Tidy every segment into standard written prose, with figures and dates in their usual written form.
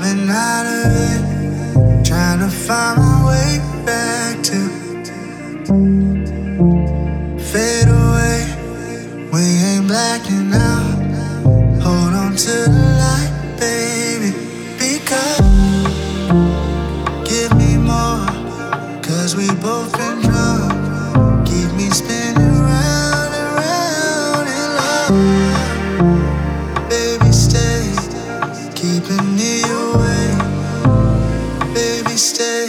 been out of it, trying to find my way back to fade away. We ain't blacking out. Hold on to the light, baby. Because give me more, 'cause we both been drunk. Keep me spinning round and round in love. Baby, stay, keeping me away. Baby, stay.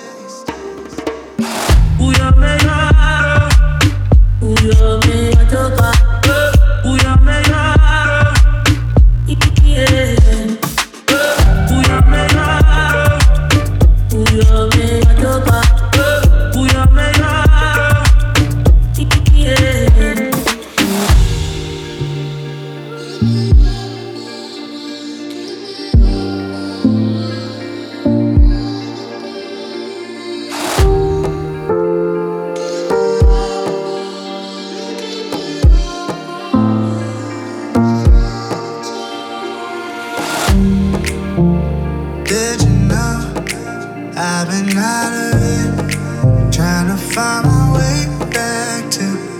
Did you know I've been out of it, trying to find my way back to